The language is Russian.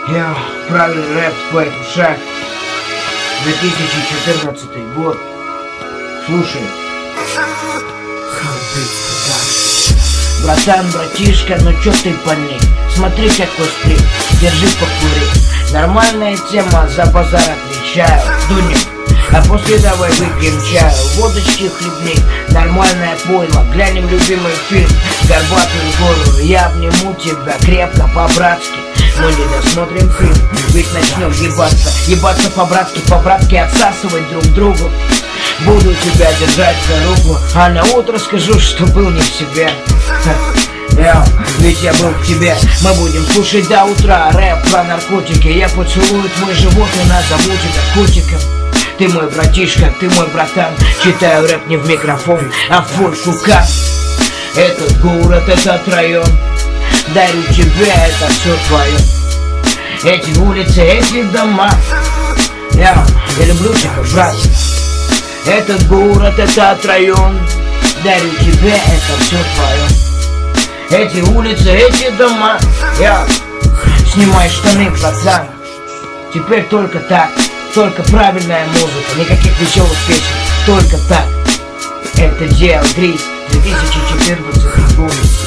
Я правильный рэп в твоих ушах. 2014 год. Слушай. Братан, братишка, ну чё ты пани? Смотри, какой стрим, держи покури. Нормальная тема, за базар отвечаю. Дунем, а после давай выпьем чаю. Водочки хлебни, нормальное пойло. Глянем любимый фильм, горбатую гору. Я обниму тебя крепко, по-братски. Но не досмотрим фильм, ведь начнем ебаться. Ебаться по-братски отсасывать друг другу. Буду тебя держать за руку, а на утро скажу, что был не в себе. Ведь я был в тебе. Мы будем слушать до утра рэп про наркотики. Я поцелую твой живот и назову тебя котиком. Ты мой братишка, ты мой братан. Читаю рэп не в микрофон, а в фольку кап. Этот город, этот район, дарю тебе, это все твое. Эти улицы, эти дома. Я люблю тебя, брат. Этот город, этот район, дарю тебе, это все твое. Эти улицы, эти дома. Снимай штаны, пацан. Теперь только так, только правильная музыка, никаких веселых песен, только так. Это DL Gris, 2014 год.